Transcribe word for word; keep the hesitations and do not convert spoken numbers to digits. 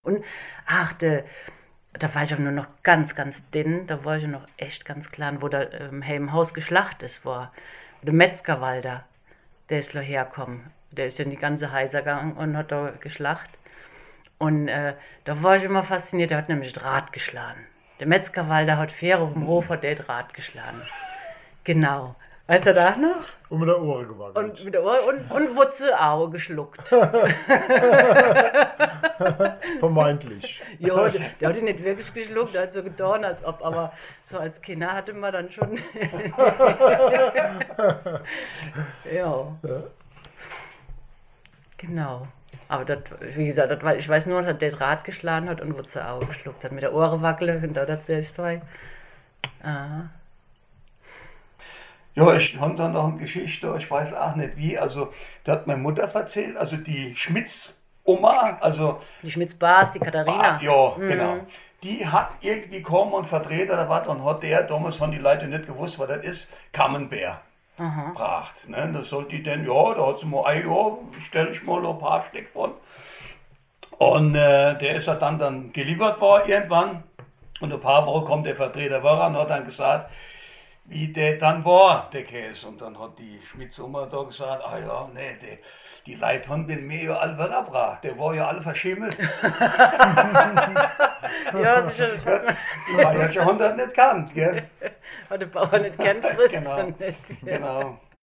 Und ach, de, da war ich auch nur noch ganz, ganz dünn. Da war ich noch echt ganz klein, wo da ähm, hey, im Haus geschlacht ist war. Der Metzgerwalder, der ist da hergekommen. Der ist ja in die ganze Heiser gegangen und hat da geschlacht. Und äh, da war ich immer fasziniert, der hat nämlich Draht geschlagen. Der Metzgerwalder hat fair auf dem Hof, hat der Draht geschlagen. Genau. Weißt du da noch? Und mit der Ohren gewackelt. Und mit der Ohr und, und Wutze auch geschluckt. Vermeintlich. Ja, der, der hat ihn nicht wirklich geschluckt, der hat so getan, als ob, aber so als Kinder hatte man dann schon. Ja. Genau. Aber das, wie gesagt, das war, ich weiß nur, dass der Draht geschlagen hat und Wutze auch geschluckt hat. Mit der Ohren wackeln, und da hat er zwei. Aha. Ja, ich habe dann noch eine Geschichte, ich weiß auch nicht wie, also, das hat meine Mutter erzählt, also die Schmitz-Oma, also, Die Schmitz-Bars, die Katharina. ah, ja, genau, die hat irgendwie kommen und verdreht oder was und hat der, damals haben die Leute nicht gewusst, was das ist, Camembert gebracht, ne, das sollte die denn, ja, da hat sie mal, ein ja, stelle ich mal ein paar Stück von und äh, der ist ja dann, dann geliefert worden irgendwann und ein paar Wochen kommt der Vertreter war und hat dann gesagt, wie der dann war, der Käse. Und dann hat die Schmitz-Oma da gesagt, ah ja, nee, die, die Leute haben den mir ja alle weggebracht, der war ja alle verschimmelt. Ja, sicher. Die war ja schon hundert nicht kannt, gell? Hat der Bauer nicht kennt, frisst Genau, er nicht. genau.